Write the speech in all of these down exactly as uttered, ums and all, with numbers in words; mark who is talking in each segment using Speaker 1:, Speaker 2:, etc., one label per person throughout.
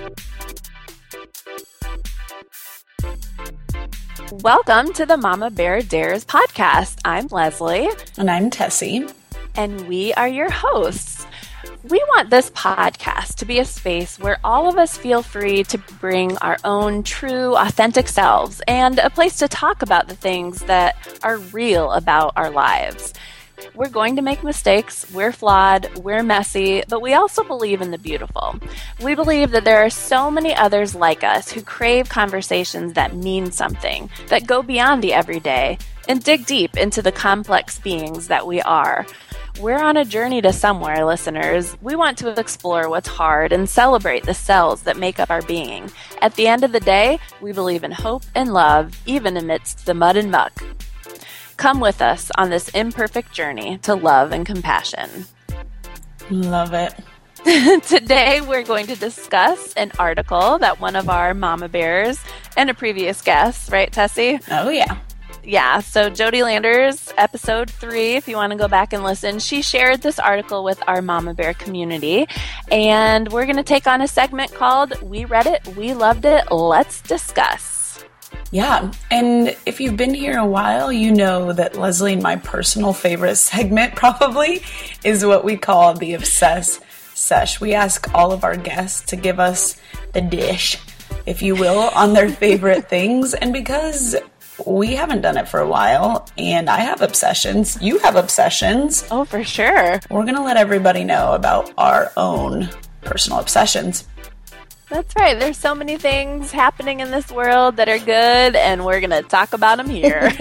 Speaker 1: Welcome to the Mama Bear Dares podcast. I'm Leslie.
Speaker 2: And I'm Tessie.
Speaker 1: And we are your hosts. We want this podcast to be a space where all of us feel free to bring our own true, authentic selves and a place to talk about the things that are real about our lives. We're going to make mistakes, we're flawed, we're messy, but we also believe in the beautiful. We believe that there are so many others like us who crave conversations that mean something, that go beyond the everyday, and dig deep into the complex beings that we are. We're on a journey to somewhere, listeners. We want to explore what's hard and celebrate the cells that make up our being. At the end of the day, we believe in hope and love, even amidst the mud and muck. Come with us on this imperfect journey to love and compassion.
Speaker 2: Love it.
Speaker 1: Today, we're going to discuss an article that one of our mama bears and a previous guest, right, Tessie?
Speaker 2: Oh, yeah.
Speaker 1: Yeah, so Jody Landers, episode three, if you want to go back and listen, she shared this article with our Mama Bear community, and we're going to take on a segment called We Read It, We Loved It, Let's Discuss.
Speaker 2: Yeah, and if you've been here a while, you know that Leslie and my personal favorite segment probably is what we call the Obsess Sesh. We ask all of our guests to give us the dish, if you will, on their favorite things, and because we haven't done it for a while, and I have obsessions, you have obsessions.
Speaker 1: Oh, for sure.
Speaker 2: We're going to let everybody know about our own personal obsessions.
Speaker 1: That's right. There's so many things happening in this world that are good, and we're going to talk about them here.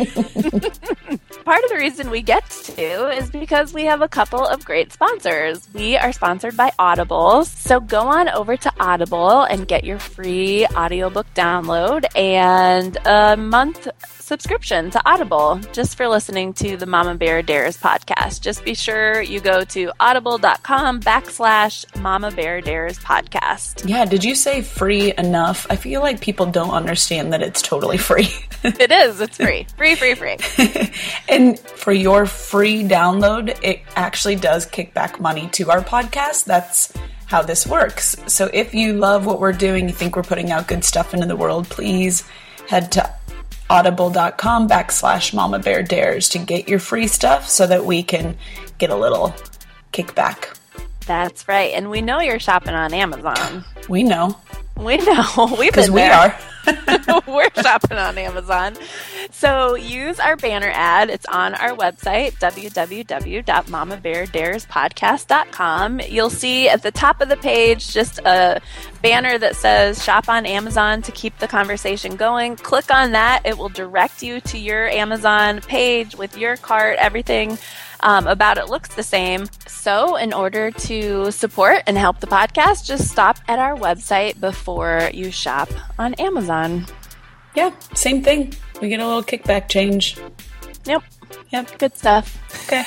Speaker 1: Part of the reason we get to is because we have a couple of great sponsors. We are sponsored by Audible, so go on over to Audible and get your free audiobook download and a month subscription to Audible just for listening to the Mama Bear Dares podcast. Just be sure you go to audible.com backslash Mama Bear Dares podcast.
Speaker 2: Yeah, did you say free enough? I feel like people don't understand that it's totally free.
Speaker 1: It is. It's free. Free, free, free.
Speaker 2: And for your free download, it actually does kick back money to our podcast. That's how this works. So if you love what we're doing, you think we're putting out good stuff into the world, please head to audible.com backslash Mama Bear Dares to get your free stuff so that we can get a little kickback.
Speaker 1: That's right. And we know you're shopping on Amazon.
Speaker 2: We know.
Speaker 1: We know. We've
Speaker 2: Because
Speaker 1: been
Speaker 2: we
Speaker 1: there.
Speaker 2: are.
Speaker 1: We're shopping on Amazon. So use our banner ad. It's on our website, w w w dot mama bear dares podcast dot com. You'll see at the top of the page just a banner that says shop on Amazon to keep the conversation going. Click on that. It will direct you to your Amazon page with your cart, everything Um, about it looks the same. So in order to support and help the podcast, just stop at our website before you shop on Amazon.
Speaker 2: Yeah, same thing. We get a little kickback change.
Speaker 1: Yep.
Speaker 2: Yep.
Speaker 1: Good stuff.
Speaker 2: Okay.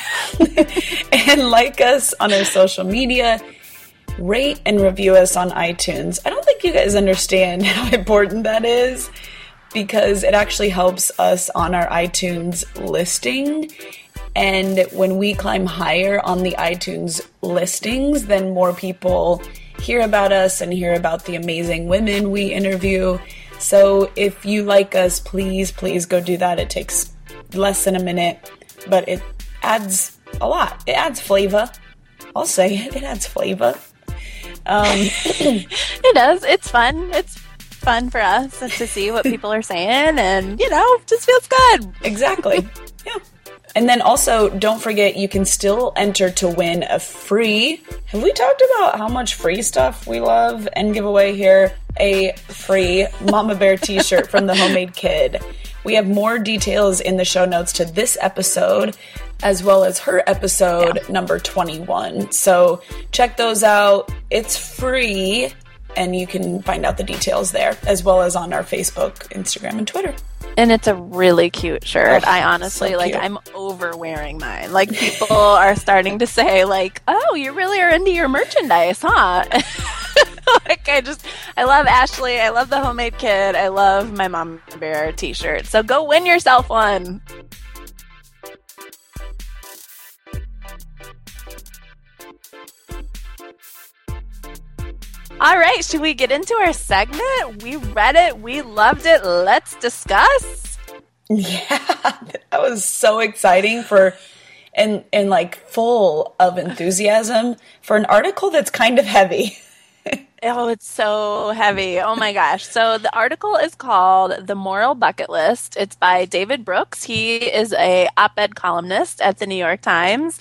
Speaker 2: And like us on our social media, rate and review us on iTunes. I don't think you guys understand how important that is because it actually helps us on our iTunes listing. And when we climb higher on the iTunes listings, then more people hear about us and hear about the amazing women we interview. So if you like us, please, please go do that. It takes less than a minute, but it adds a lot. It adds flavor. I'll say it. It adds flavor. Um,
Speaker 1: it does. It's fun. It's fun for us to see what people are saying and, you know, just feels good.
Speaker 2: Exactly. Yeah. And then also, don't forget, you can still enter to win a free, have we talked about how much free stuff we love and give away here? A free Mama Bear t-shirt from the Homemade Kid. We have more details in the show notes to this episode, as well as her episode yeah. number twenty-one. So check those out. It's free, and you can find out the details there, as well as on our Facebook, Instagram, and Twitter.
Speaker 1: And it's a really cute shirt.
Speaker 2: Oh,
Speaker 1: I honestly,
Speaker 2: so
Speaker 1: like,
Speaker 2: cute.
Speaker 1: I'm over wearing mine. Like, people are starting to say, like, oh, you really are into your merchandise, huh? Like, I just, I love Ashley. I love the Homemade Kid. I love my Mama Bear t-shirt. So go win yourself one. All right, should we get into our segment? We read it. We loved it. Let's discuss.
Speaker 2: Yeah, that was so exciting for and and like full of enthusiasm for an article that's kind of heavy.
Speaker 1: Oh, it's so heavy. Oh my gosh. So the article is called The Moral Bucket List. It's by David Brooks. He is a op-ed columnist at the New York Times.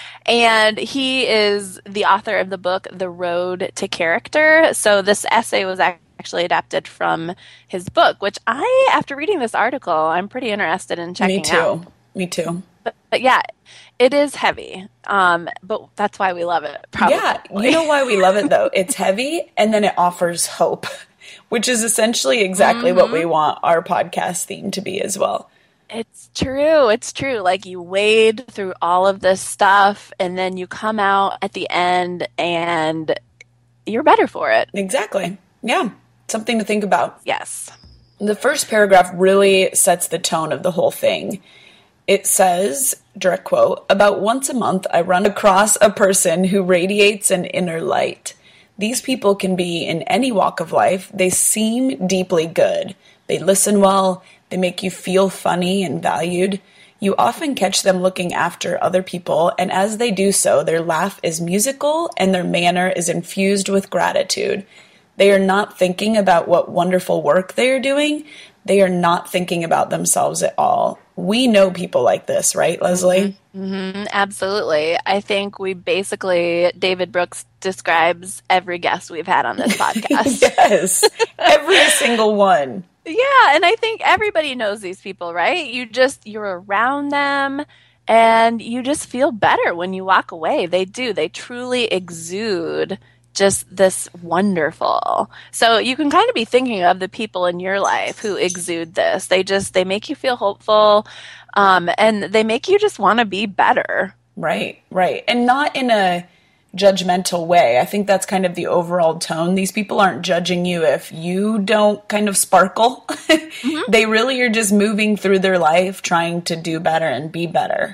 Speaker 1: And he is the author of the book, The Road to Character. So this essay was actually adapted from his book, which I, after reading this article, I'm pretty interested in checking
Speaker 2: Me too.
Speaker 1: out.
Speaker 2: Me too.
Speaker 1: But, but yeah, it is heavy. Um, but that's why we love it, probably.
Speaker 2: Yeah, you know why we love it, though? It's heavy, and then it offers hope, which is essentially exactly mm-hmm. what we want our podcast theme to be as well.
Speaker 1: It's true. It's true. Like, you wade through all of this stuff, and then you come out at the end, and you're better for it.
Speaker 2: Exactly. Yeah. Something to think about.
Speaker 1: Yes.
Speaker 2: The first paragraph really sets the tone of the whole thing. It says, direct quote, "About once a month, I run across a person who radiates an inner light. These people can be in any walk of life. They seem deeply good. They listen well. They make you feel funny and valued. You often catch them looking after other people, and as they do so, their laugh is musical and their manner is infused with gratitude. They are not thinking about what wonderful work they are doing. They are not thinking about themselves at all." We know people like this, right, Leslie?
Speaker 1: Mm-hmm. Mm-hmm. Absolutely. I think we basically, David Brooks describes every guest we've had on this podcast.
Speaker 2: Yes, every single one.
Speaker 1: Yeah, and I think everybody knows these people, right? You just, you're around them, and you just feel better when you walk away. They do. They truly exude just this wonderful. So you can kind of be thinking of the people in your life who exude this. They just, they make you feel hopeful, um, and they make you just want to be better.
Speaker 2: Right, right. And not in a judgmental way. I think that's kind of the overall tone. These people aren't judging you if you don't kind of sparkle. Mm-hmm. They really are just moving through their life trying to do better and be better.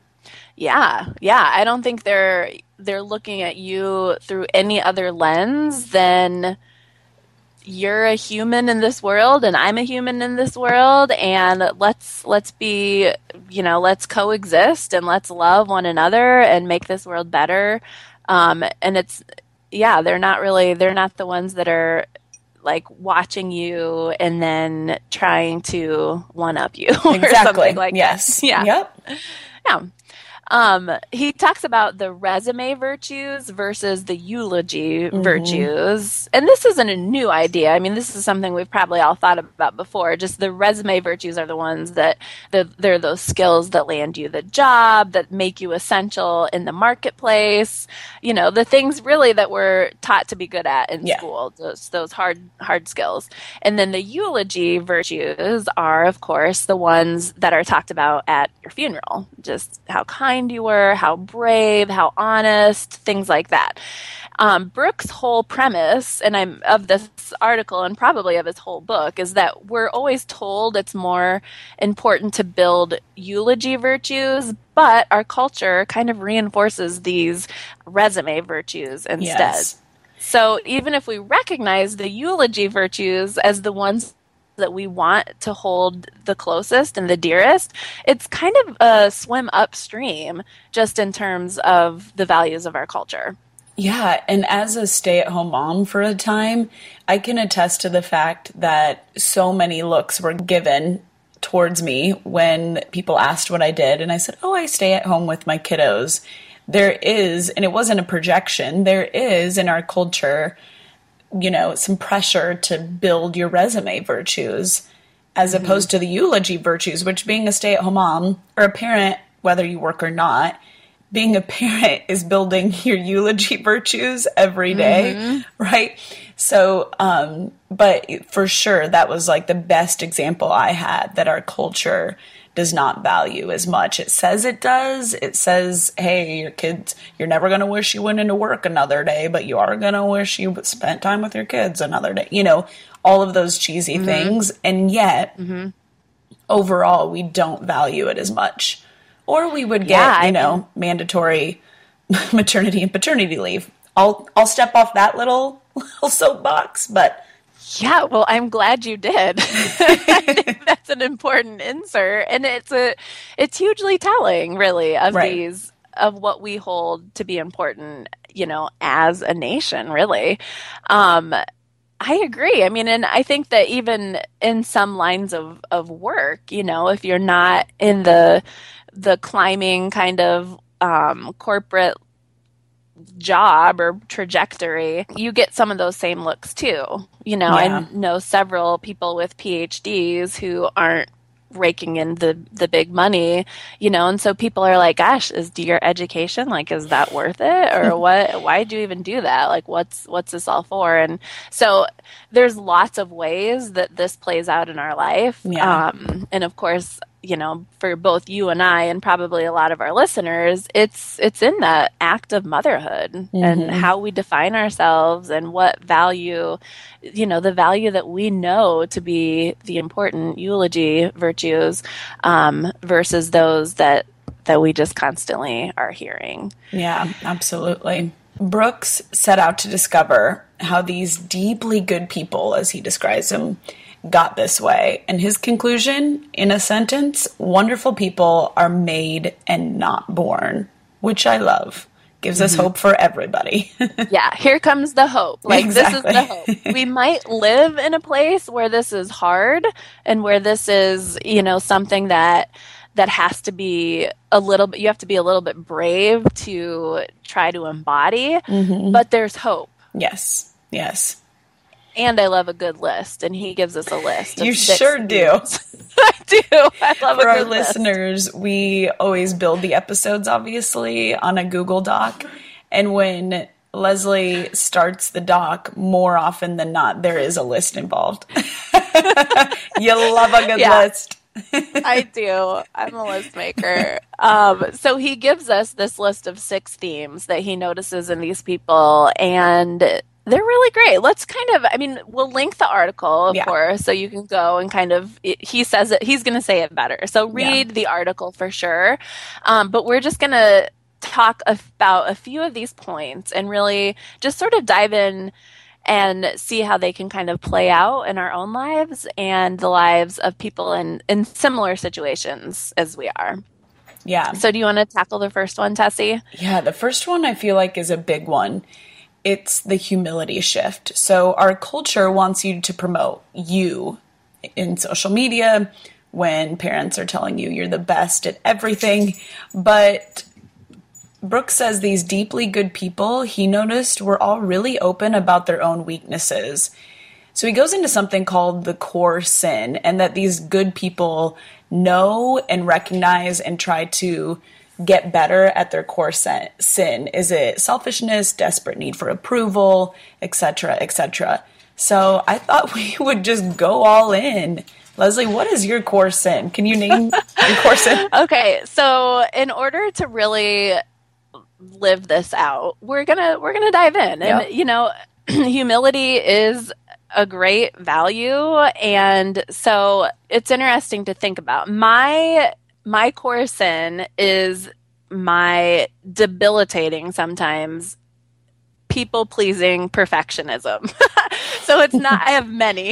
Speaker 1: Yeah, yeah. I don't think they're they're looking at you through any other lens than you're a human in this world and I'm a human in this world, and let's let's be, you know, let's coexist and let's love one another and make this world better. Um, and it's, yeah, they're not really, they're not the ones that are like watching you and then trying to one up you or
Speaker 2: exactly.
Speaker 1: something like
Speaker 2: yes.
Speaker 1: that. Yeah.
Speaker 2: Yep.
Speaker 1: Yeah. Um, he talks about the resume virtues versus the eulogy mm-hmm. virtues. And this isn't a new idea. I mean, this is something we've probably all thought about before. Just the resume virtues are the ones that the, they're those skills that land you the job, that make you essential in the marketplace. You know, the things really that we're taught to be good at in
Speaker 2: yeah.
Speaker 1: school, those, those hard, hard skills. And then the eulogy virtues are, of course, the ones that are talked about at your funeral. Just how kind you were, how brave, how honest, things like that. Um, Brooks' whole premise, and I'm of this article and probably of his whole book, is that we're always told it's more important to build eulogy virtues, but our culture kind of reinforces these resume virtues instead. Yes. So even if we recognize the eulogy virtues as the ones that we want to hold the closest and the dearest, it's kind of a swim upstream just in terms of the values of our culture.
Speaker 2: Yeah, and as a stay-at-home mom for a time, I can attest to the fact that so many looks were given towards me when people asked what I did, and I said, oh, I stay at home with my kiddos. There is, and it wasn't a projection, there is in our culture, you know, some pressure to build your resume virtues as mm-hmm. opposed to the eulogy virtues, which being a stay-at-home mom or a parent, whether you work or not, being a parent is building your eulogy virtues every day, mm-hmm. right? So, um, but for sure, that was like the best example I had that our culture does not value as much. It says it does. It says, hey, your kids, you're never going to wish you went into work another day, but you are going to wish you spent time with your kids another day. You know, all of those cheesy mm-hmm. things. And yet, mm-hmm. overall, we don't value it as much. Or we would get, yeah, you know, mean, mandatory maternity and paternity leave. I'll I'll step off that little little soapbox, but
Speaker 1: yeah, well, I'm glad you did. I think that's an important insert, and it's a it's hugely telling, really, of
Speaker 2: right.
Speaker 1: these of what we hold to be important, you know, as a nation, really. Um, I agree. I mean, and I think that even in some lines of, of work, you know, if you're not in the the climbing kind of um, corporate job or trajectory, you get some of those same looks too. You know,
Speaker 2: Yeah.
Speaker 1: I know several people with P H Ds who aren't raking in the the big money, you know, and so people are like, gosh, is your education, like, is that worth it, or what? Why do you even do that? Like, what's what's this all for? And so there's lots of ways that this plays out in our life.
Speaker 2: Yeah.
Speaker 1: Um, and of course, you know, for both you and I, and probably a lot of our listeners, it's it's in that act of motherhood mm-hmm. and how we define ourselves and what value, you know, the value that we know to be the important eulogy virtues um, versus those that that we just constantly are hearing.
Speaker 2: Yeah, absolutely. Brooks set out to discover how these deeply good people, as he describes them, got this way. And his conclusion, in a sentence, wonderful people are made and not born, which I love. Gives mm-hmm. us hope for everybody.
Speaker 1: Yeah, here comes the hope. Like,
Speaker 2: exactly.
Speaker 1: This is the hope. We might live in a place where this is hard and where this is, you know, something that that has to be a little bit, you have to be a little bit brave to try to embody, mm-hmm. but there's hope.
Speaker 2: Yes, yes.
Speaker 1: And I love a good list, and he gives us a list. Of
Speaker 2: you
Speaker 1: six
Speaker 2: sure do.
Speaker 1: I do. I love
Speaker 2: For
Speaker 1: a
Speaker 2: our
Speaker 1: good
Speaker 2: listeners,
Speaker 1: list.
Speaker 2: We always build the episodes, obviously, on a Google Doc. And when Leslie starts the doc, more often than not, there is a list involved. You love a good
Speaker 1: yeah.
Speaker 2: list.
Speaker 1: I do. I'm a list maker. Um, so he gives us this list of six themes that he notices in these people, and they're really great. Let's kind of, I mean, we'll link the article, of
Speaker 2: yeah.
Speaker 1: course, so you can go and kind of, it, he says it, he's going to say it better. So read
Speaker 2: yeah.
Speaker 1: the article for sure. Um, but we're just going to talk about a few of these points and really just sort of dive in and see how they can kind of play out in our own lives and the lives of people in, in similar situations as we are.
Speaker 2: Yeah.
Speaker 1: So do you want to tackle the first one, Tessie?
Speaker 2: Yeah, the first one I feel like is a big one. It's the humility shift. So our culture wants you to promote you in social media when parents are telling you you're the best at everything. But Brooks says these deeply good people, he noticed, were all really open about their own weaknesses. So he goes into something called the core sin, and that these good people know and recognize and try to get better at their core sin. Is it selfishness, desperate need for approval, et cetera, et cetera? So I thought we would just go all in. Leslie, what is your core sin? Can you name your core sin?
Speaker 1: Okay, so in order to really live this out, we're gonna we're gonna dive in, and
Speaker 2: yep.
Speaker 1: you know, humility is a great value, and so it's interesting to think about. My my core sin is my debilitating, sometimes people-pleasing perfectionism. So it's not, I have many.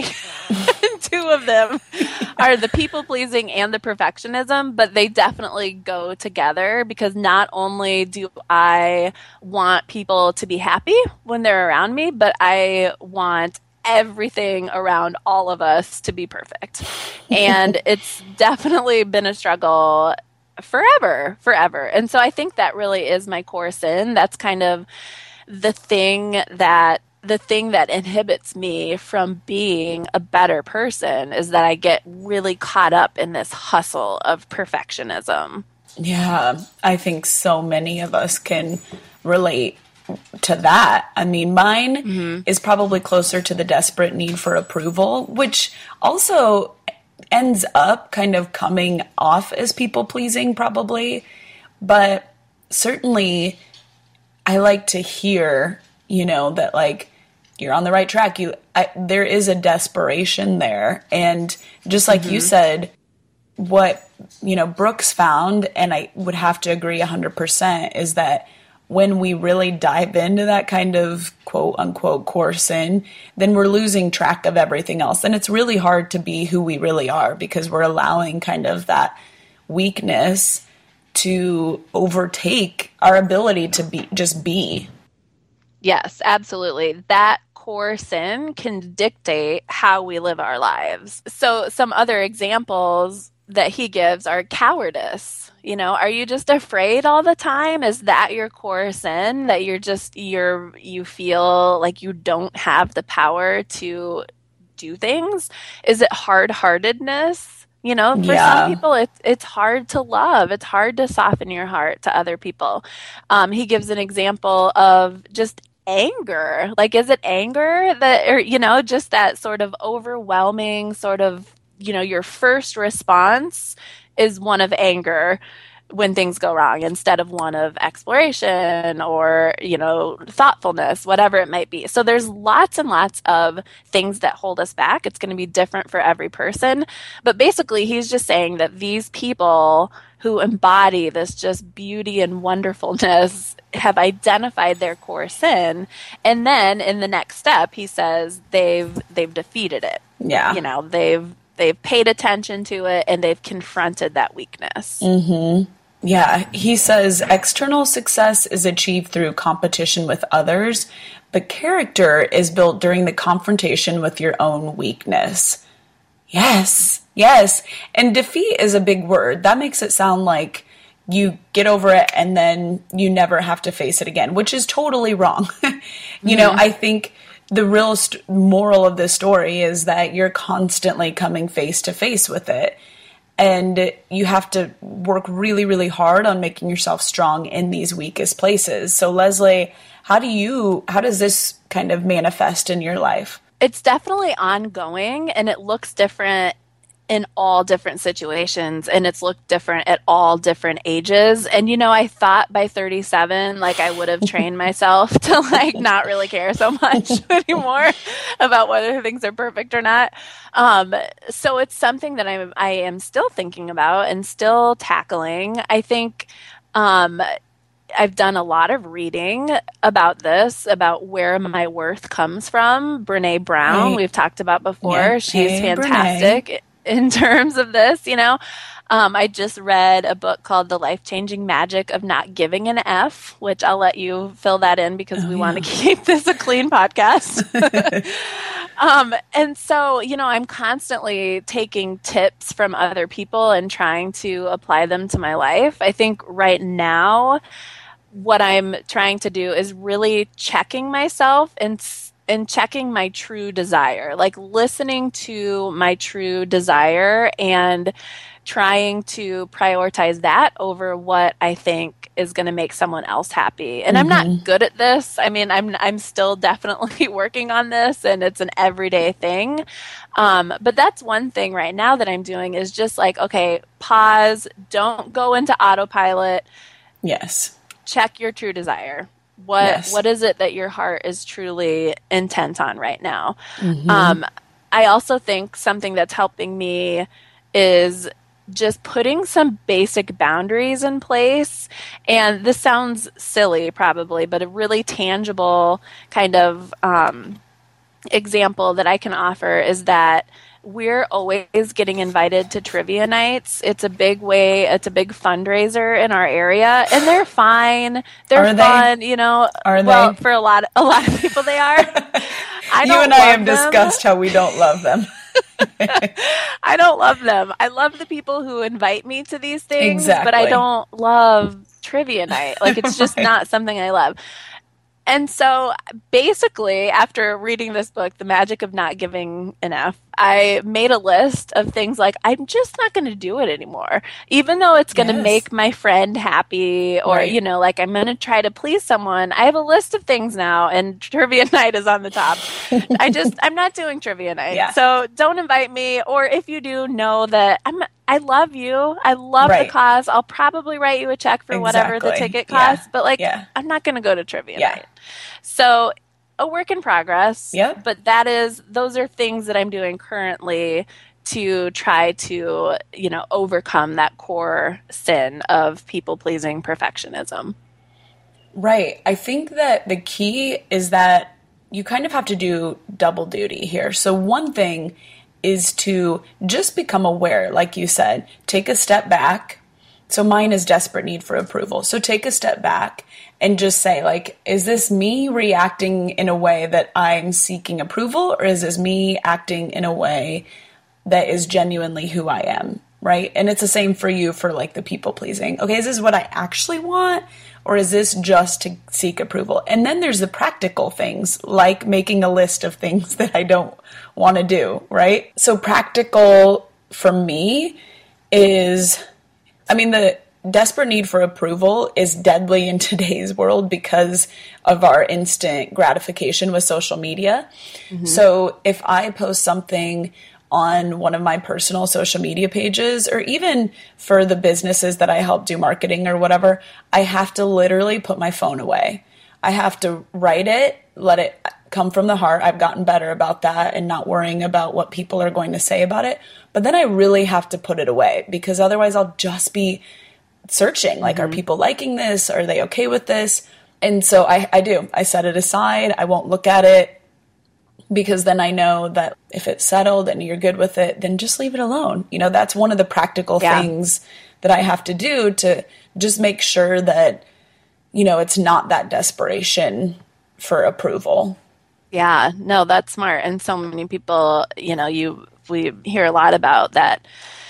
Speaker 1: Two of them are the people-pleasing and the perfectionism, but they definitely go together because not only do I want people to be happy when they're around me, but I want everything around all of us to be perfect. And it's definitely been a struggle forever, forever. And so I think that really is my core sin. That's kind of the thing that the thing that inhibits me from being a better person, is that I get really caught up in this hustle of perfectionism.
Speaker 2: Yeah, I think so many of us can relate to that. I mean, mine mm-hmm. is probably closer to the desperate need for approval, which also ends up kind of coming off as people-pleasing probably. But certainly I like to hear, you know, that like you're on the right track. You, I, there is a desperation there. And just like mm-hmm. you said, what, you know, Brooks found, and I would have to agree one hundred percent, is that when we really dive into that kind of quote unquote core sin, then we're losing track of everything else. And it's really hard to be who we really are because we're allowing kind of that weakness to overtake our ability to be just be.
Speaker 1: Yes, absolutely. That core sin can dictate how we live our lives. So some other examples that he gives are cowardice. You know, are you just afraid all the time? Is that your core sin, that you're just, you're, you feel like you don't have the power to do things? Is it hard-heartedness? You know, for
Speaker 2: Yeah.
Speaker 1: some people, it's it's hard to love. It's hard to soften your heart to other people. Um, he gives an example of just anger. Like, is it anger that, or, you know, just that sort of overwhelming sort of, you know, your first response is one of anger when things go wrong instead of one of exploration or, you know, thoughtfulness, whatever it might be. So there's lots and lots of things that hold us back. It's going to be different for every person. But basically, he's just saying that these people who embody this just beauty and wonderfulness have identified their core sin. And then in the next step, he says they've they've defeated it.
Speaker 2: Yeah.
Speaker 1: You know, they've they've paid attention to it and they've confronted that weakness.
Speaker 2: Mm-hmm. Yeah, he says external success is achieved through competition with others, but character is built during the confrontation with your own weakness. Yes, yes. And defeat is a big word. That makes it sound like you get over it and then you never have to face it again, which is totally wrong. you mm-hmm. know, I think the real st- moral of this story is that you're constantly coming face to face with it. And you have to work really, really hard on making yourself strong in these weakest places. So Leslie, how do you, how does this kind of manifest in your life?
Speaker 1: It's definitely ongoing and it looks different in all different situations and it's looked different at all different ages. And, you know, I thought by thirty-seven, like I would have trained myself to like not really care so much anymore about whether things are perfect or not. Um, so it's something that I'm, I am still thinking about and still tackling. I think, um, I've done a lot of reading about this, about where my worth comes from. Brene Brown,
Speaker 2: hey.
Speaker 1: we've talked about before.
Speaker 2: Yeah.
Speaker 1: She's
Speaker 2: Hey,
Speaker 1: fantastic
Speaker 2: Brene.
Speaker 1: in terms of this, you know. Um, I just read a book called The Life-Changing Magic of Not Giving an F, which I'll let you fill that in because
Speaker 2: oh,
Speaker 1: we
Speaker 2: yeah.
Speaker 1: want to keep this a clean podcast. um, and so, you know, I'm constantly taking tips from other people and trying to apply them to my life. I think right now, what I'm trying to do is really checking myself and and checking my true desire, like listening to my true desire and trying to prioritize that over what I think is going to make someone else happy. And mm-hmm. I'm not good at this. I mean, I'm I'm still definitely working on this and it's an everyday thing. Um, but that's one thing right now that I'm doing is just like, okay, pause, don't go into autopilot.
Speaker 2: Yes.
Speaker 1: Check your true desire. What
Speaker 2: yes.
Speaker 1: what is it that your heart is truly intent on right now?
Speaker 2: Mm-hmm.
Speaker 1: Um, I also think something that's helping me is just putting some basic boundaries in place. And this sounds silly probably, but a really tangible kind of um, example that I can offer is that we're always getting invited to trivia nights. It's a big way, it's a big fundraiser in our area, and they're fine. They're
Speaker 2: are
Speaker 1: fun,
Speaker 2: they?
Speaker 1: you know.
Speaker 2: Are
Speaker 1: well,
Speaker 2: they?
Speaker 1: For a lot, a lot of people, they are. I
Speaker 2: you
Speaker 1: don't
Speaker 2: and I
Speaker 1: love
Speaker 2: have
Speaker 1: them.
Speaker 2: discussed how we don't love them.
Speaker 1: I don't love them. I love the people who invite me to these things,
Speaker 2: exactly.
Speaker 1: but I don't love trivia night. Like, it's just right. not something I love. And so basically, after reading this book, The Magic of Not Giving Enough, I made a list of things like, I'm just not going to do it anymore. Even though it's going to yes. make my friend happy or, right. you know, like I'm going to try to please someone. I have a list of things now and trivia night is on the top. I just, I'm not doing trivia night. Yeah. So don't invite me. Or if you do, know that I'm I love you. I love right. the cause. I'll probably write you a check for
Speaker 2: exactly.
Speaker 1: whatever the ticket costs.
Speaker 2: Yeah.
Speaker 1: But like,
Speaker 2: yeah.
Speaker 1: I'm not going to go to trivia
Speaker 2: yeah.
Speaker 1: night. So a work in progress.
Speaker 2: Yep.
Speaker 1: But that is, those are things that I'm doing currently to try to, you know, overcome that core sin of people-pleasing perfectionism.
Speaker 2: Right. I think that the key is that you kind of have to do double duty here. So one thing is to just become aware, like you said, take a step back. So mine is desperate need for approval. So take a step back and just say, like, is this me reacting in a way that I'm seeking approval, or is this me acting in a way that is genuinely who I am, right? And it's the same for you for like the people pleasing. Okay, is this what I actually want, or is this just to seek approval? And then there's the practical things, like making a list of things that I don't want to do, right? So practical for me is, I mean, the desperate need for approval is deadly in today's world because of our instant gratification with social media. Mm-hmm. So if I post something on one of my personal social media pages, or even for the businesses that I help do marketing or whatever, I have to literally put my phone away. I have to write it, let it come from the heart. I've gotten better about that and not worrying about what people are going to say about it. But then I really have to put it away, because otherwise I'll just be searching, like, mm-hmm. are people liking this? Are they okay with this? And so I, I do. I set it aside. I won't look at it, because then I know that if it's settled and you're good with it, then just leave it alone. You know, that's one of the practical yeah. things that I have to do to just make sure that, you know, it's not that desperation for approval.
Speaker 1: Yeah, no, that's smart. And so many people, you know, you we hear a lot about that,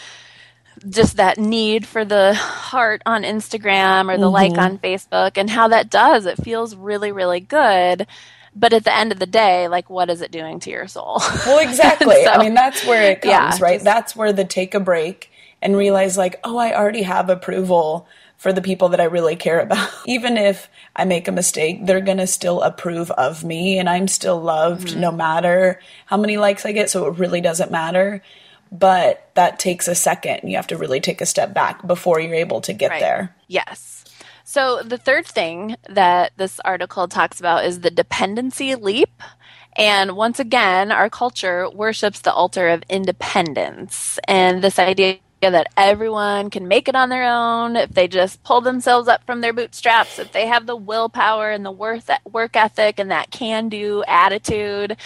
Speaker 1: just that need for the heart on Instagram or the mm-hmm. like on Facebook, and how that does. It feels really, really good. But at the end of the day, like, what is it doing to your soul?
Speaker 2: Well, exactly. so, I mean, that's where it comes, yeah, right?
Speaker 1: Just,
Speaker 2: that's where the take a break and realize, like, oh, I already have approval for the people that I really care about. Even if I make a mistake, they're going to still approve of me, and I'm still loved mm-hmm. no matter how many likes I get. So it really doesn't matter. But that takes a second. You have to really take a step back before you're able to get
Speaker 1: right.
Speaker 2: there.
Speaker 1: Yes. So the third thing that this article talks about is the dependency leap. And once again, our culture worships the altar of independence, and this idea that everyone can make it on their own if they just pull themselves up from their bootstraps, if they have the willpower and the worth, work ethic and that can-do attitude.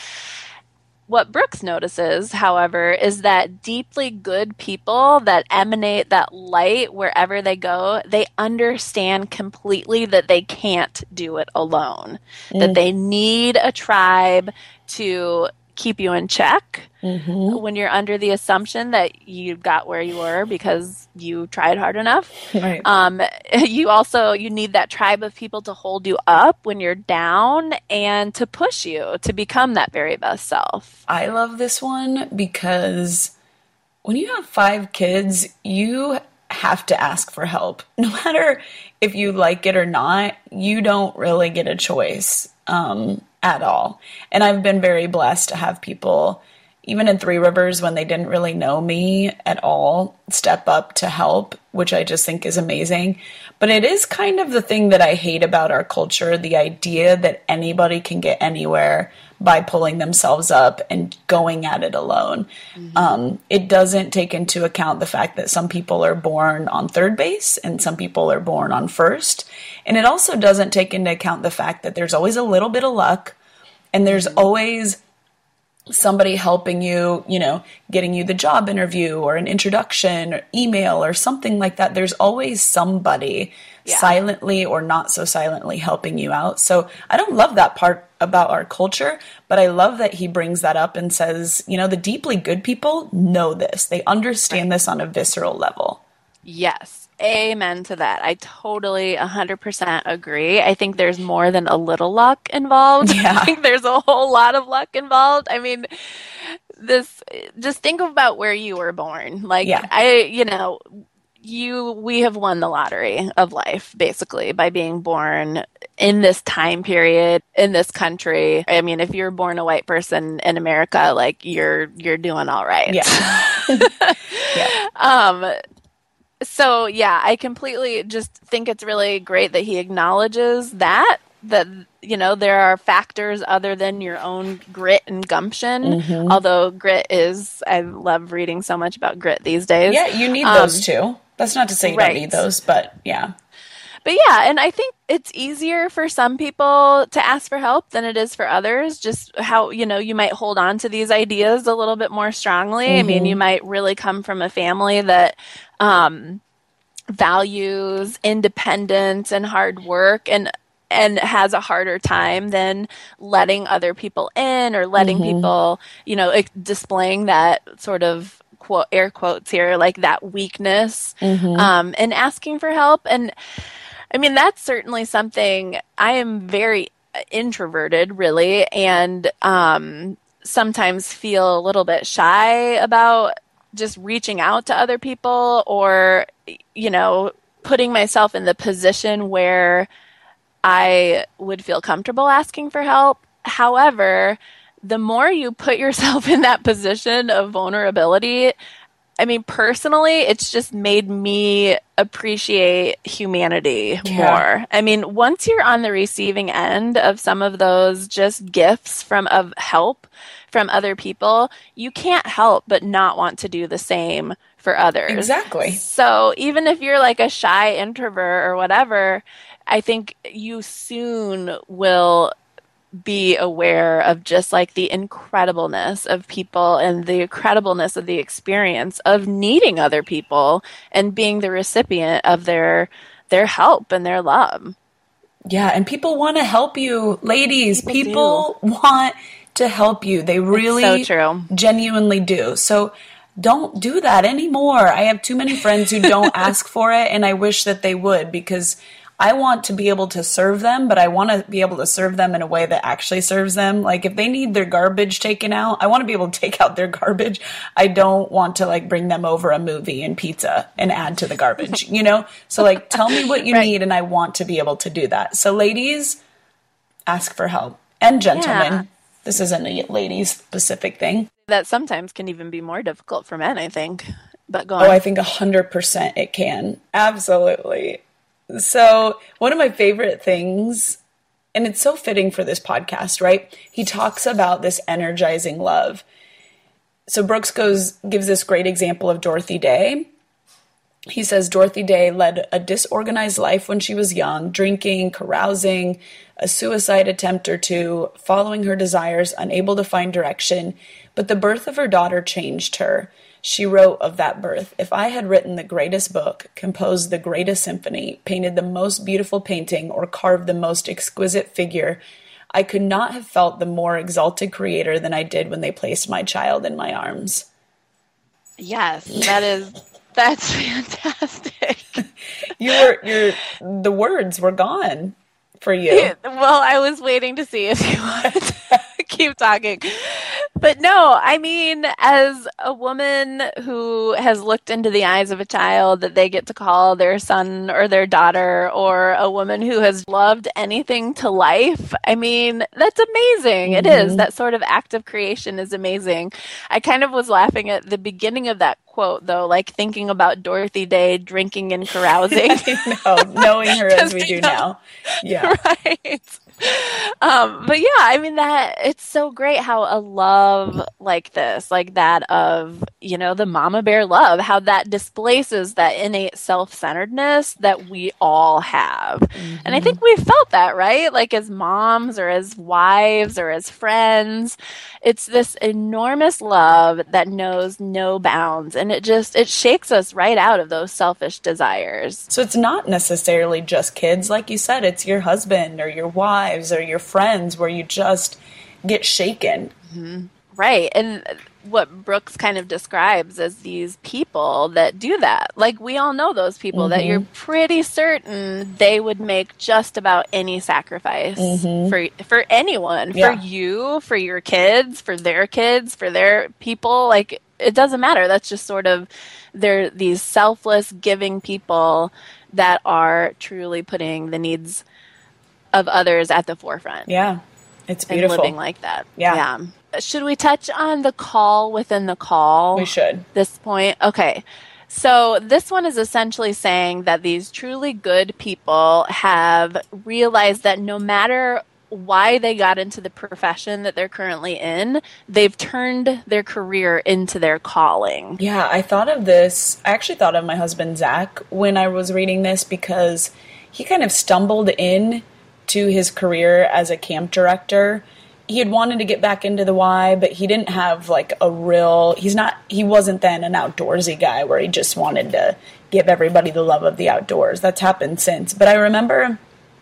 Speaker 1: What Brooks notices, however, is that deeply good people that emanate that light wherever they go, they understand completely that they can't do it alone, mm. that they need a tribe to keep you in check mm-hmm. when you're under the assumption that you got where you were because you tried hard enough.
Speaker 2: Right.
Speaker 1: Um, you also, you need that tribe of people to hold you up when you're down and to push you to become that very best self.
Speaker 2: I love this one because when you have five kids, you have to ask for help. No matter if you like it or not, you don't really get a choice. Um, at all. And I've been very blessed to have people, even in Three Rivers, when they didn't really know me at all, step up to help, which I just think is amazing. But it is kind of the thing that I hate about our culture, the idea that anybody can get anywhere by pulling themselves up and going at it alone. Mm-hmm. Um, it doesn't take into account the fact that some people are born on third base and some people are born on first. And it also doesn't take into account the fact that there's always a little bit of luck, and there's mm-hmm. always somebody helping you, you know, getting you the job interview or an introduction or email or something like that. There's always somebody yeah. silently or not so silently helping you out. So I don't love that part about our culture, but I love that he brings that up and says, you know, the deeply good people know this. They understand right. this on a visceral level.
Speaker 1: Yes. Amen to that. I totally one hundred percent agree. I think there's more than a little luck involved.
Speaker 2: Yeah.
Speaker 1: I think there's a whole lot of luck involved. I mean, this, just think about where you were born. Like, yeah. I, you know, you, we have won the lottery of life, basically, by being born in this time period, in this country. I mean, if you're born a white person in America, like, you're, you're doing all right.
Speaker 2: Yeah.
Speaker 1: yeah. Um, So, yeah, I completely just think it's really great that he acknowledges that, that, you know, there are factors other than your own grit and gumption. Mm-hmm. Although grit is, I love reading so much about grit these days.
Speaker 2: Yeah, you need um, those too. That's not to say you
Speaker 1: right.
Speaker 2: don't need those, but yeah.
Speaker 1: But yeah, and I think it's easier for some people to ask for help than it is for others. Just how, you know, you might hold on to these ideas a little bit more strongly. Mm-hmm. I mean, you might really come from a family that um, values independence and hard work and and has a harder time than letting other people in or letting mm-hmm. people, you know, displaying that sort of quote, air quotes here, like that weakness mm-hmm. um, and asking for help. And I mean, that's certainly something. I am very introverted, really, and um, sometimes feel a little bit shy about just reaching out to other people or, you know, putting myself in the position where I would feel comfortable asking for help. However, the more you put yourself in that position of vulnerability, I mean, personally, it's just made me appreciate humanity yeah. more. I mean, once you're on the receiving end of some of those just gifts from of help from other people, you can't help but not want to do the same for others.
Speaker 2: Exactly.
Speaker 1: So even if you're like a shy introvert or whatever, I think you soon will be aware of just like the incredibleness of people and the incredibleness of the experience of needing other people and being the recipient of their their help and their love.
Speaker 2: Yeah, and people want to help you, ladies. People, people want to help you. They really
Speaker 1: it's so true.
Speaker 2: Genuinely do. So don't do that anymore. I have too many friends who don't ask for it, and I wish that they would, because I want to be able to serve them, but I want to be able to serve them in a way that actually serves them. Like if they need their garbage taken out, I want to be able to take out their garbage. I don't want to like bring them over a movie and pizza and add to the garbage, you know? So like, tell me what you right. need, and I want to be able to do that. So ladies, ask for help. And gentlemen, yeah. This isn't a ladies specific thing.
Speaker 1: That sometimes can even be more difficult for men, I think. But go on.
Speaker 2: Oh, I think one hundred percent it can. Absolutely. So one of my favorite things, and it's so fitting for this podcast, right? He talks about this energizing love. So Brooks goes gives this great example of Dorothy Day. He says Dorothy Day led a disorganized life when she was young, drinking, carousing, a suicide attempt or two, following her desires, unable to find direction. But the birth of her daughter changed her. She wrote of that birth, "If I had written the greatest book, composed the greatest symphony, painted the most beautiful painting, or carved the most exquisite figure, I could not have felt the more exalted creator than I did when they placed my child in my arms."
Speaker 1: Yes, that is, that's fantastic.
Speaker 2: you were, you're, the words were gone for you.
Speaker 1: Yeah, well, I was waiting to see if you wanted to keep talking. But no, I mean, as a woman who has looked into the eyes of a child that they get to call their son or their daughter, or a woman who has loved anything to life, I mean, that's amazing. Mm-hmm. It is. That sort of act of creation is amazing. I kind of was laughing at the beginning of that quote, though, like thinking about Dorothy Day drinking and carousing.
Speaker 2: I know, knowing her as we do now. Yeah.
Speaker 1: Right. Um, but yeah, I mean, that it's so great how a love like this, like that of, you know, the mama bear love, how that displaces that innate self-centeredness that we all have. Mm-hmm. And I think we've felt that, right? Like as moms or as wives or as friends, it's this enormous love that knows no bounds. And it just, it shakes us right out of those selfish desires.
Speaker 2: So it's not necessarily just kids. Like you said, it's your husband or your wives or your friends where you just get shaken.
Speaker 1: Mm-hmm. Right. And what Brooks kind of describes as these people that do that. Like we all know those people mm-hmm. that you're pretty certain they would make just about any sacrifice mm-hmm. for for anyone, yeah. for you, for your kids, for their kids, for their people. Like it doesn't matter. That's just sort of, they're these selfless giving people that are truly putting the needs of others at the forefront.
Speaker 2: Yeah. It's beautiful.
Speaker 1: And living like that.
Speaker 2: Yeah.
Speaker 1: yeah. Should we touch on the call within the call?
Speaker 2: We should.
Speaker 1: This point? Okay. So this one is essentially saying that these truly good people have realized that no matter why they got into the profession that they're currently in, they've turned their career into their calling.
Speaker 2: Yeah, I thought of this. I actually thought of my husband, Zach, when I was reading this, because he kind of stumbled in to his career as a camp director. He had wanted to get back into the Y, but he didn't have like a real, he's not, he wasn't then an outdoorsy guy where he just wanted to give everybody the love of the outdoors. That's happened since. But I remember,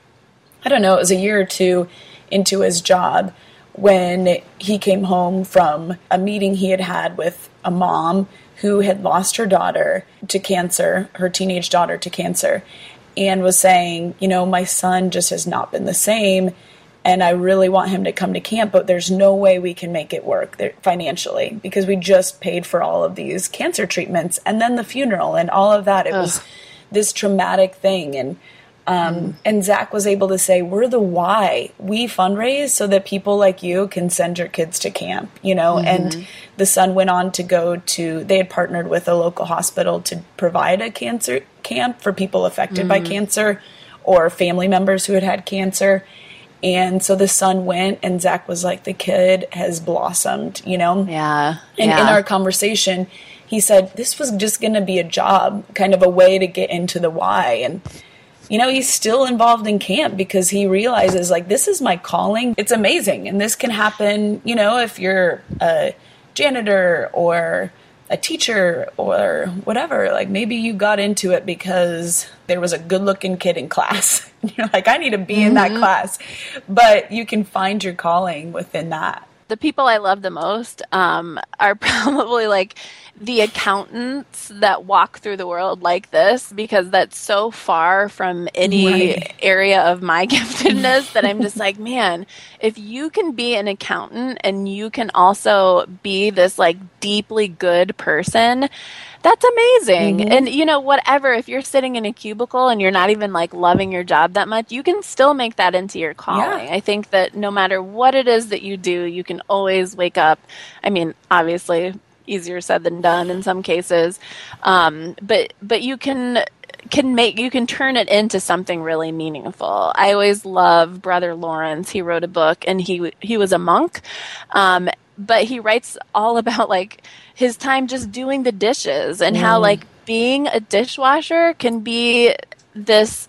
Speaker 2: I don't know, it was a year or two into his job when he came home from a meeting he had had with a mom who had lost her daughter to cancer, her teenage daughter to cancer, and was saying, you know, my son just has not been the same, and I really want him to come to camp, but there's no way we can make it work there financially because we just paid for all of these cancer treatments and then the funeral and all of that. It Ugh. was this traumatic thing. And Um, mm. And Zach was able to say, we're the why. We fundraise so that people like you can send your kids to camp, you know, mm-hmm. and the son went on to go to, they had partnered with a local hospital to provide a cancer camp for people affected mm-hmm. by cancer or family members who had had cancer. And so the son went, and Zach was like, the kid has blossomed, you know?
Speaker 1: Yeah.
Speaker 2: And
Speaker 1: yeah.
Speaker 2: in our conversation, he said, this was just going to be a job, kind of a way to get into the why. And you know, he's still involved in camp because he realizes, like, this is my calling. It's amazing. And this can happen, you know, if you're a janitor or a teacher or whatever. Like, maybe you got into it because there was a good-looking kid in class. You're like, I need to be mm-hmm. in that class. But you can find your calling within that.
Speaker 1: The people I love the most um, are probably like the accountants that walk through the world like this, because that's so far from any right. area of my giftedness that I'm just like, man, if you can be an accountant and you can also be this like deeply good person, that's amazing. Mm-hmm. And, you know, whatever, if you're sitting in a cubicle and you're not even like loving your job that much, you can still make that into your calling. Yeah. I think that no matter what it is that you do, you can always wake up. I mean, obviously easier said than done in some cases. Um, but, but you can, can make, you can turn it into something really meaningful. I always love Brother Lawrence. He wrote a book and he, he was a monk. Um, but he writes all about like his time just doing the dishes and mm. how like being a dishwasher can be this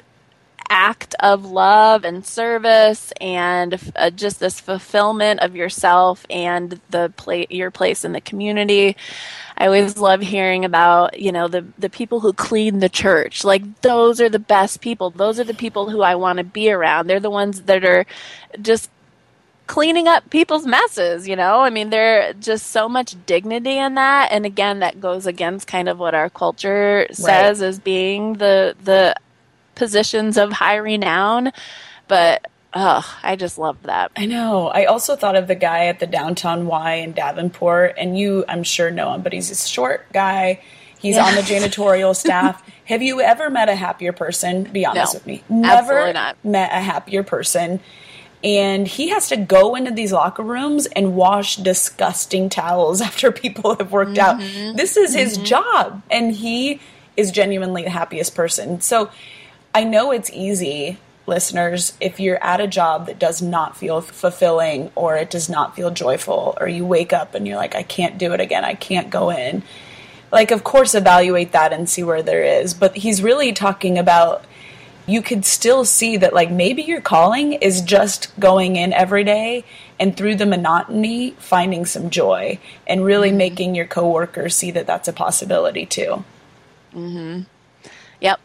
Speaker 1: act of love and service and uh, just this fulfillment of yourself and the pla- your place in the community. I always love hearing about, you know, the, the people who clean the church. Like, those are the best people. Those are the people who I want to be around. They're the ones that are just cleaning up people's messes, you know? I mean, there's just so much dignity in that. And again, that goes against kind of what our culture says right. as being the the positions of high renown. But oh, I just love that.
Speaker 2: I know. I also thought of the guy at the Downtown Y in Davenport, and you, I'm sure, know him, but he's a short guy. He's yeah. on the janitorial staff. Have you ever met a happier person? Be honest
Speaker 1: no,
Speaker 2: with me. Never
Speaker 1: absolutely not.
Speaker 2: Met a happier person. And he has to go into these locker rooms and wash disgusting towels after people have worked mm-hmm. out. This is his mm-hmm. job. And he is genuinely the happiest person. So I know it's easy, listeners, if you're at a job that does not feel fulfilling or it does not feel joyful, or you wake up and you're like, I can't do it again. I can't go in. Like, of course, evaluate that and see where there is. But he's really talking about, you could still see that, like, maybe your calling is just going in every day and through the monotony, finding some joy and really mm-hmm. making your coworkers see that that's a possibility too.
Speaker 1: Mm-hmm. Yep.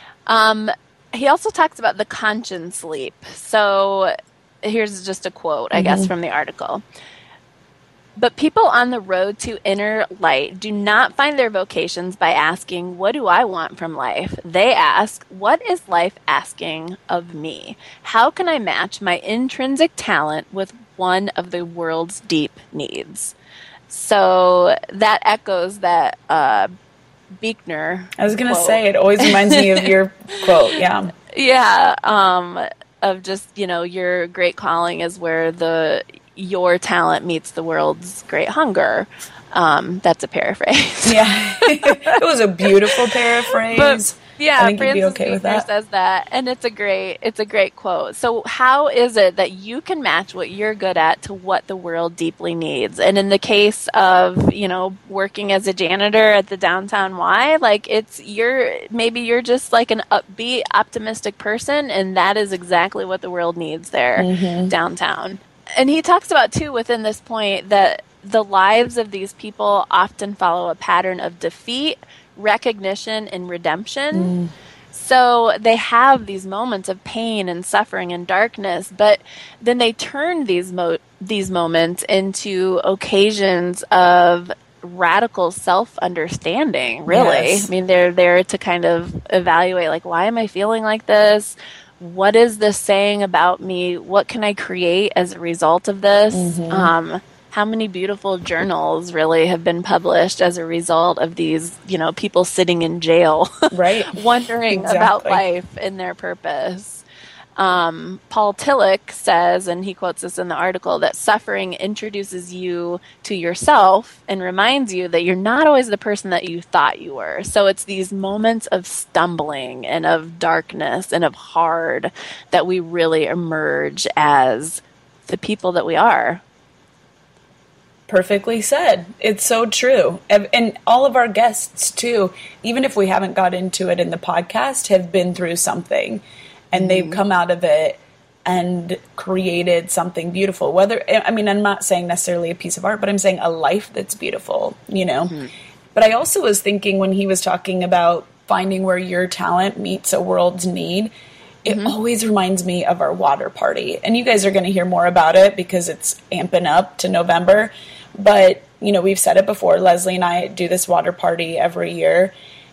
Speaker 1: Um, he also talks about the conscience leap. So here's just a quote, I mm-hmm. guess, from the article. But people on the road to inner light do not find their vocations by asking, what do I want from life? They ask, what is life asking of me? How can I match my intrinsic talent with one of the world's deep needs? So that echoes that uh, Buechner
Speaker 2: I was going to
Speaker 1: quote.
Speaker 2: say, it always reminds me of your quote, yeah.
Speaker 1: Yeah, um, of just, you know, your great calling is where the your talent meets the world's great hunger. Um, that's a paraphrase.
Speaker 2: Yeah. It was a beautiful paraphrase.
Speaker 1: But, Yeah,
Speaker 2: I think
Speaker 1: Francis
Speaker 2: you'd be okay
Speaker 1: Beaker
Speaker 2: with that.
Speaker 1: says that, and it's a great it's a great quote. So how is it that you can match what you're good at to what the world deeply needs? And in the case of, you know, working as a janitor at the Downtown Y, like it's you're maybe you're just like an upbeat, optimistic person, and that is exactly what the world needs there
Speaker 2: Mm-hmm.
Speaker 1: downtown. And he talks about too within this point that the lives of these people often follow a pattern of defeat, recognition, and redemption. Mm. So they have these moments of pain and suffering and darkness, but then they turn these mo- these moments into occasions of radical self-understanding, really. Yes. I mean, they're there to kind of evaluate, like, why am I feeling like this? What is this saying about me? What can I create as a result of this? Mm-hmm. Um, how many beautiful journals really have been published as a result of these, you know, people sitting in jail,
Speaker 2: right?
Speaker 1: wondering exactly. about life and their purpose. Um, Paul Tillich says, and he quotes this in the article, that suffering introduces you to yourself and reminds you that you're not always the person that you thought you were. So it's these moments of stumbling and of darkness and of hard that we really emerge as the people that we are.
Speaker 2: Perfectly said. It's so true. And all of our guests, too, even if we haven't got into it in the podcast, have been through something. And mm-hmm. they've come out of it and created something beautiful. Whether, I mean, I'm not saying necessarily a piece of art, but I'm saying a life that's beautiful, you know. Mm-hmm. But I also was thinking when he was talking about finding where your talent meets a world's need, it mm-hmm. always reminds me of our water party. And you guys are going to hear more about it because it's amping up to November. But, you know, we've said it before, Leslie and I do this water party every year.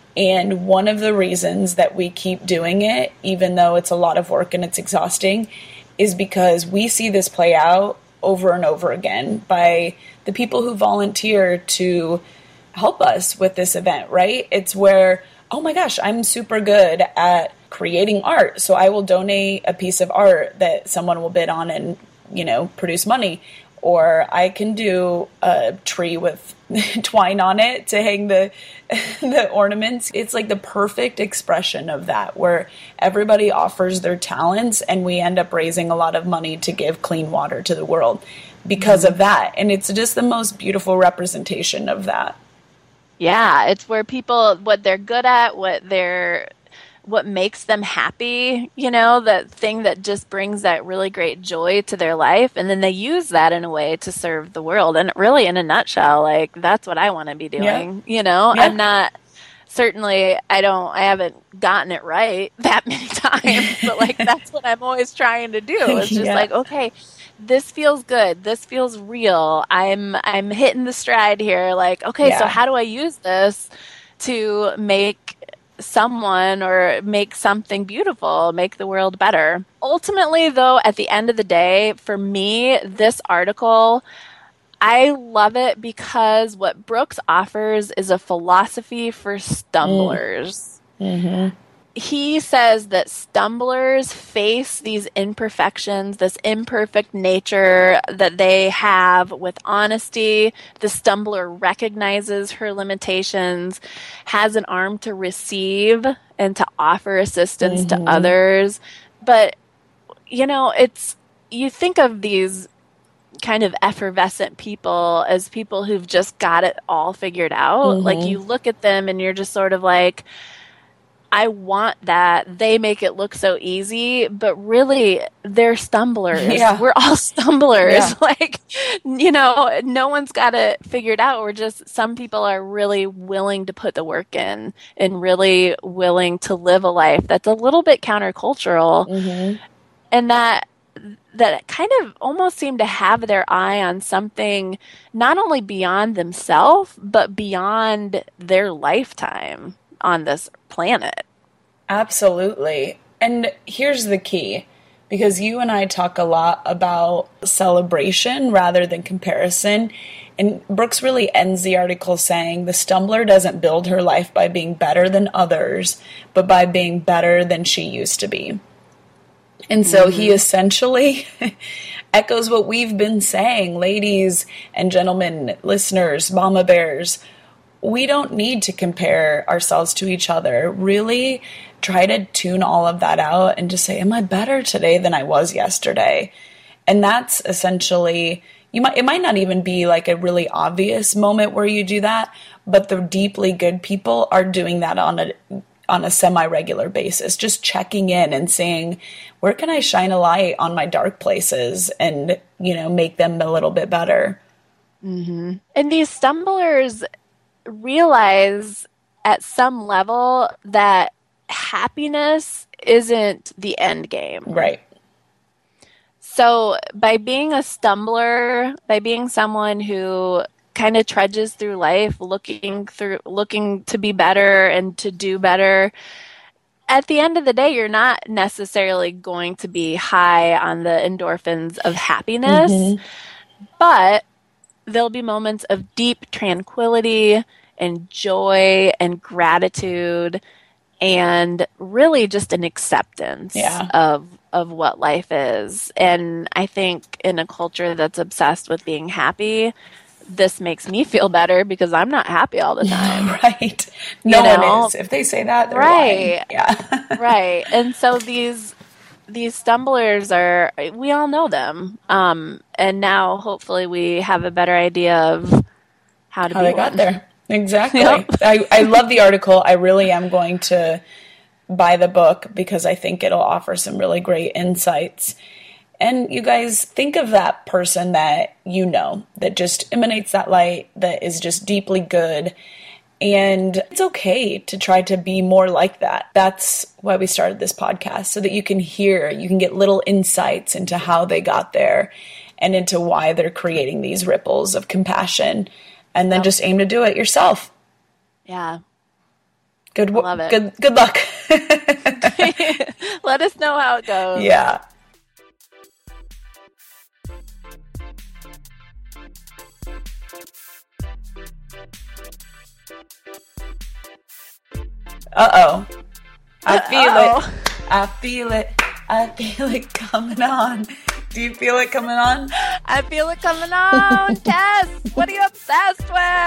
Speaker 2: And one of the reasons that we keep doing it, even though it's a lot of work and it's exhausting, is because we see this play out over and over again by the people who volunteer to help us with this event, right? It's where, oh my gosh, I'm super good at creating art, so I will donate a piece of art that someone will bid on and, you know, produce money. Or I can do a tree with twine on it to hang the the ornaments. It's like the perfect expression of that, where everybody offers their talents and we end up raising a lot of money to give clean water to the world because mm-hmm. of that. And it's just the most beautiful representation of that.
Speaker 1: Yeah, it's where people, what they're good at, what they're what makes them happy, you know, that thing that just brings that really great joy to their life. And then they use that in a way to serve the world. And really, in a nutshell, like, that's what I want to be doing. Yeah. You know, yeah. I'm not, certainly, I don't, I haven't gotten it right that many times, but like, that's what I'm always trying to do. It's just yeah. like, okay, this feels good. This feels real. I'm, I'm hitting the stride here. Like, okay, yeah. so how do I use this to make someone or make something beautiful, make the world better? Ultimately, though, at the end of the day, for me, this article, I love it because what Brooks offers is a philosophy for stumblers. Mm-hmm. He says that stumblers face these imperfections, this imperfect nature that they have with honesty. The stumbler recognizes her limitations, has an arm to receive and to offer assistance mm-hmm. to others. But, you know, it's, you think of these kind of effervescent people as people who've just got it all figured out. Mm-hmm. Like, you look at them and you're just sort of like, I want that. They make it look so easy, but really they're stumblers. Yeah. We're all stumblers. Yeah. Like, you know, no one's got it figured out. We're just, some people are really willing to put the work in and really willing to live a life that's a little bit countercultural. Mm-hmm. And that, that kind of almost seem to have their eye on something not only beyond themselves, but beyond their lifetime on this planet.
Speaker 2: Absolutely. And here's the key, because you and I talk a lot about celebration rather than comparison. And Brooks really ends the article saying the stumbler doesn't build her life by being better than others, but by being better than she used to be. And so mm-hmm. he essentially echoes what we've been saying, ladies and gentlemen, listeners, mama bears. we don't need to compare ourselves to each other. Really try to tune all of that out and just say, am I better today than I was yesterday? And that's essentially, you might, it might not even be like a really obvious moment where you do that, but the deeply good people are doing that on a on a semi-regular basis, just checking in and saying, where can I shine a light on my dark places and, you know, make them a little bit better.
Speaker 1: Mm-hmm. And these stumblers realize at some level that happiness isn't the end game.
Speaker 2: Right.
Speaker 1: So by being a stumbler, by being someone who kind of trudges through life looking through looking to be better and to do better, at the end of the day you're not necessarily going to be high on the endorphins of happiness, mm-hmm. but there'll be moments of deep tranquility and joy and gratitude and really just an acceptance
Speaker 2: yeah.
Speaker 1: of of what life is. And I think in a culture that's obsessed with being happy, this makes me feel better because I'm not happy all the time.
Speaker 2: Right. No
Speaker 1: you know?
Speaker 2: one is. If they say that, they're
Speaker 1: right.
Speaker 2: lying. Yeah.
Speaker 1: Right. And so these these stumblers are, we all know them. Um, and now hopefully we have a better idea of how to
Speaker 2: how
Speaker 1: be
Speaker 2: they
Speaker 1: one.
Speaker 2: got there. Exactly.
Speaker 1: Yep.
Speaker 2: I, I love the article. I really am going to buy the book because I think it'll offer some really great insights. And you guys think of that person that you know, that just emanates that light, that is just deeply good. And it's okay to try to be more like that. That's why we started this podcast, so that you can hear, you can get little insights into how they got there and into why they're creating these ripples of compassion. And then yep. just aim to do it yourself.
Speaker 1: Yeah.
Speaker 2: Good, w-
Speaker 1: Love it.
Speaker 2: good, good luck.
Speaker 1: Let us know how it goes.
Speaker 2: Yeah. Uh-oh. I feel Uh-oh. it. I feel it. I feel it coming on. Do you feel it coming on?
Speaker 1: I feel it coming on. Tess, what are you obsessed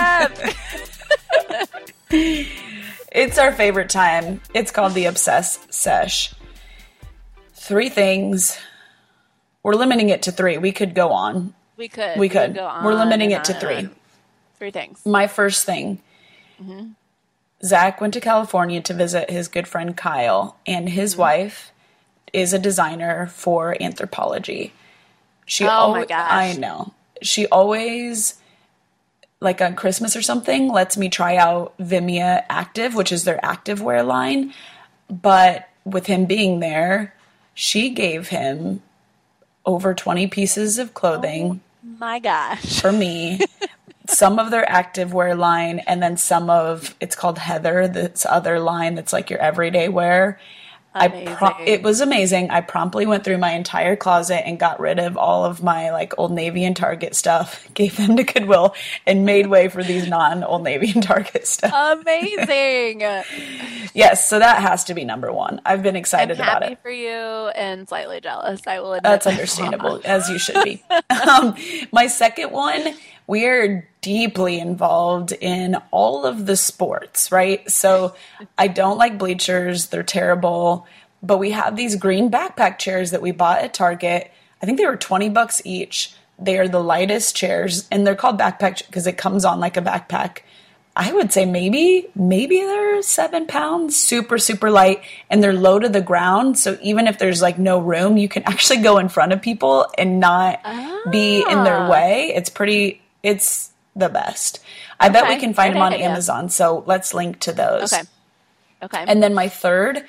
Speaker 1: with?
Speaker 2: It's our favorite time. It's called the Obsess Sesh. Three things. We're limiting it to three. We could go on.
Speaker 1: We could.
Speaker 2: We could.
Speaker 1: We go on
Speaker 2: We're limiting it to three.
Speaker 1: Three things.
Speaker 2: My first thing. Mm-hmm. Zach went to California to visit his good friend Kyle, and his mm-hmm. wife is a designer for Anthropologie. She
Speaker 1: oh
Speaker 2: al-
Speaker 1: my gosh.
Speaker 2: I know. She always, like on Christmas or something, lets me try out Vimea Active, which is their activewear line. But with him being there, she gave him over twenty pieces of clothing.
Speaker 1: Oh my gosh.
Speaker 2: For me. Some of their activewear line, and then some of, it's called Heather, this other line that's like your everyday wear. I pro- it was amazing. I promptly went through my entire closet and got rid of all of my like Old Navy and Target stuff, gave them to Goodwill, and made way for these non-Old Navy and Target stuff.
Speaker 1: Amazing.
Speaker 2: Yes, so that has to be number one. I've been excited
Speaker 1: I'm
Speaker 2: about
Speaker 1: happy
Speaker 2: it.
Speaker 1: For you and slightly jealous, I will admit.
Speaker 2: That's understandable, as you should be. um, my second one, we are deeply involved in all of the sports, right? So I don't like bleachers. They're terrible. But we have these green backpack chairs that we bought at Target. I think they were twenty bucks each. They are the lightest chairs, and they're called backpack because it comes on like a backpack. I would say maybe, maybe they're seven pounds, super, super light, and they're low to the ground. So even if there's like no room, you can actually go in front of people and not ah. be in their way. It's pretty, it's the best. I okay. bet we can find Good them on idea. Amazon. So let's link to those.
Speaker 1: Okay. Okay.
Speaker 2: And then my third,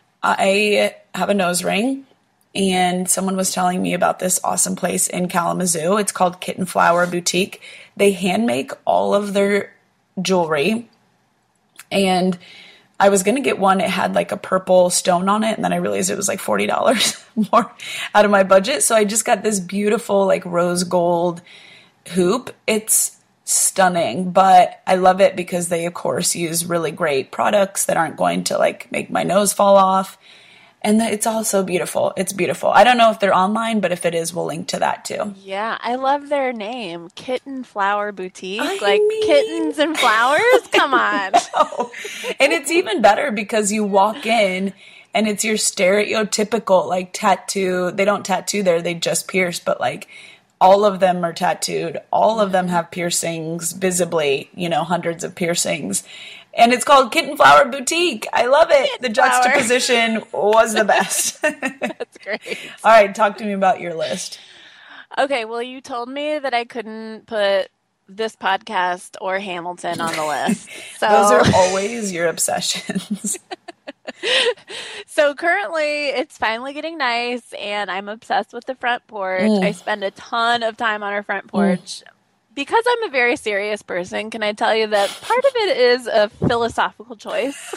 Speaker 2: I have a nose ring, and someone was telling me about this awesome place in Kalamazoo. It's called Kitten Flower Boutique. They hand make all of their jewelry, and I was going to get one. It had like a purple stone on it, and then I realized it was like forty dollars more out of my budget. So I just got this beautiful like rose gold hoop. It's stunning, but I love it because they of course use really great products that aren't going to like make my nose fall off. And it's all so beautiful. It's beautiful. I don't know if they're online, but if it is, we'll link to that too.
Speaker 1: Yeah, I love their name, Kitten Flower Boutique.
Speaker 2: I
Speaker 1: like
Speaker 2: mean...
Speaker 1: kittens and flowers? Come on.
Speaker 2: No. And it's even better because you walk in and it's your stereotypical like tattoo. They don't tattoo there, they just pierce, but like all of them are tattooed. All of them have piercings, visibly, you know, hundreds of piercings. And it's called Kitten Flower Boutique. I love it.
Speaker 1: Kitten
Speaker 2: the juxtaposition was the best.
Speaker 1: That's great.
Speaker 2: All right, talk to me about your list.
Speaker 1: Okay, well, you told me that I couldn't put this podcast or Hamilton on the list. So
Speaker 2: those are always your obsessions.
Speaker 1: So currently it's finally getting nice and I'm obsessed with the front porch.
Speaker 2: Mm.
Speaker 1: I spend a ton of time on our front porch. Mm. Because I'm a very serious person, can I tell you that part of it is a philosophical choice?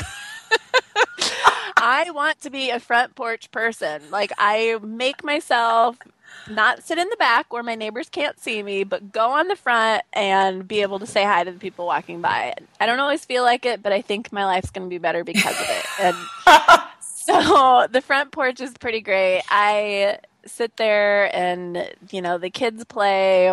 Speaker 1: I want to be a front porch person. Like, I make myself not sit in the back where my neighbors can't see me, but go on the front and be able to say hi to the people walking by. I don't always feel like it, but I think my life's going to be better because of it. And so the front porch is pretty great. I sit there and, you know, the kids play.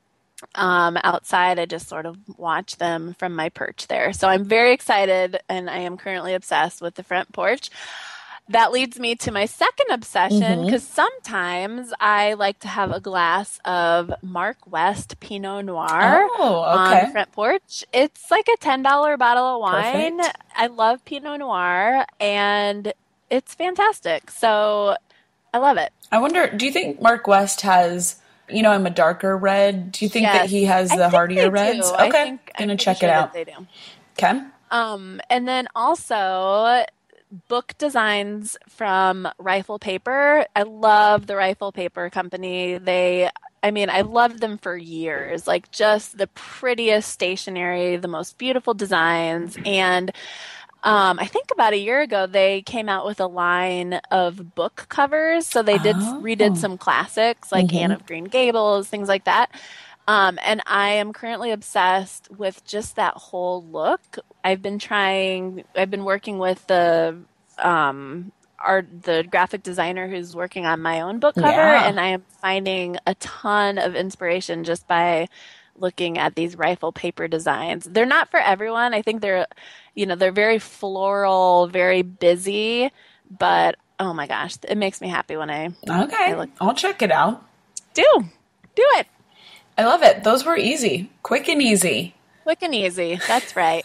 Speaker 1: Um, outside, I just sort of watch them from my perch there. So I'm very excited, and I am currently obsessed with the front porch. That leads me to my second obsession, because mm-hmm. sometimes I like to have a glass of Mark West Pinot Noir
Speaker 2: oh, okay.
Speaker 1: on the front porch. It's like a ten dollars bottle of wine.
Speaker 2: Perfect.
Speaker 1: I love Pinot Noir, and it's fantastic. So I love it.
Speaker 2: I wonder, do you think Mark West has... You know, I'm a darker red. Do you think yes. that he has the hardier reds?
Speaker 1: Do.
Speaker 2: Okay,
Speaker 1: I think,
Speaker 2: gonna
Speaker 1: I'm
Speaker 2: check
Speaker 1: sure
Speaker 2: it out.
Speaker 1: They do.
Speaker 2: Okay.
Speaker 1: Um, and then also book designs from Rifle Paper. I love the Rifle Paper company. They, I mean, I loved them for years. Like just the prettiest stationery, the most beautiful designs, and. Um, I think about a year ago, they came out with a line of book covers. So they did oh. redid some classics like mm-hmm. Anne of Green Gables, things like that. Um, and I am currently obsessed with just that whole look. I've been trying, I've been working with the um, art, the graphic designer who's working on my own book cover. Yeah. And I am finding a ton of inspiration just by looking at these Rifle Paper designs. They're not for everyone. I think they're, you know, they're very floral, very busy, but oh my gosh, it makes me happy when I
Speaker 2: Okay.
Speaker 1: I look.
Speaker 2: I'll check it out.
Speaker 1: Do. Do it.
Speaker 2: I love it. Those were easy. Quick and easy.
Speaker 1: Quick and easy. That's right.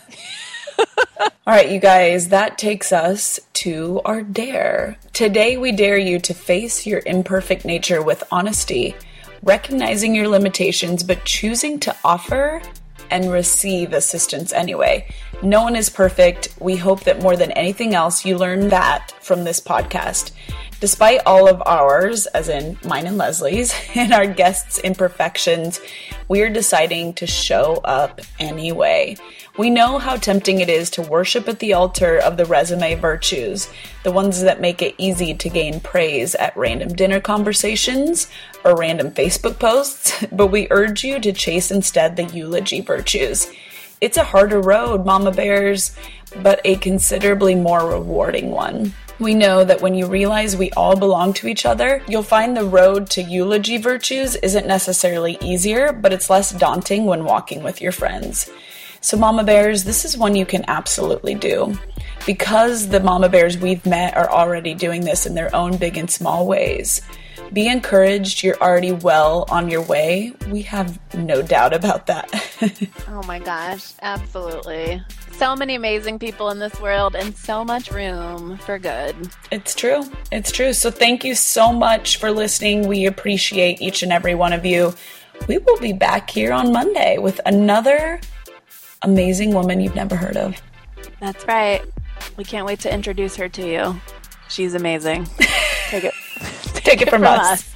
Speaker 2: All right, you guys, that takes us to our dare. Today we dare you to face your imperfect nature with honesty, recognizing your limitations, but choosing to offer and receive assistance anyway. No one is perfect. We hope that more than anything else, you learn that from this podcast. Despite all of ours, as in mine and Leslie's, and our guests' imperfections, we're deciding to show up anyway. We know how tempting it is to worship at the altar of the resume virtues, the ones that make it easy to gain praise at random dinner conversations or random Facebook posts, but we urge you to chase instead the eulogy virtues. It's a harder road, Mama Bears, but a considerably more rewarding one. We know that when you realize we all belong to each other, you'll find the road to eulogy virtues isn't necessarily easier, but it's less daunting when walking with your friends. So Mama Bears, this is one you can absolutely do. Because the Mama Bears we've met are already doing this in their own big and small ways. Be encouraged, you're already well on your way. We have no doubt about that.
Speaker 1: Oh my gosh, absolutely. So many amazing people in this world and so much room for good.
Speaker 2: It's true. It's true. So thank you so much for listening. We appreciate each and every one of you. We will be back here on Monday with another amazing woman you've never heard of.
Speaker 1: That's right. We can't wait to introduce her to you. She's amazing. Take it.
Speaker 2: Take, Take it, it from, from us.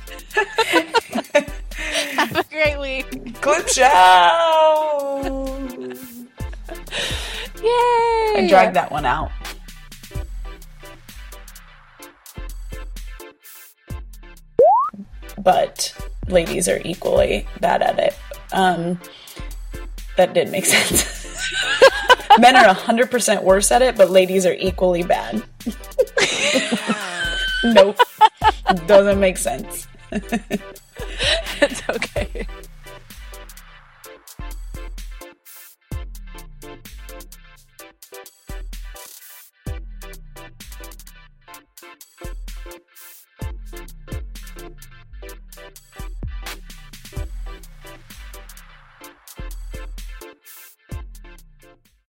Speaker 1: us. Have a great week.
Speaker 2: Good job.
Speaker 1: Yay!
Speaker 2: I dragged that one out. But ladies are equally bad at it. Um, that did make sense. Men are one hundred percent worse at it, but ladies are equally bad. Nope. Doesn't make sense.
Speaker 1: It's okay.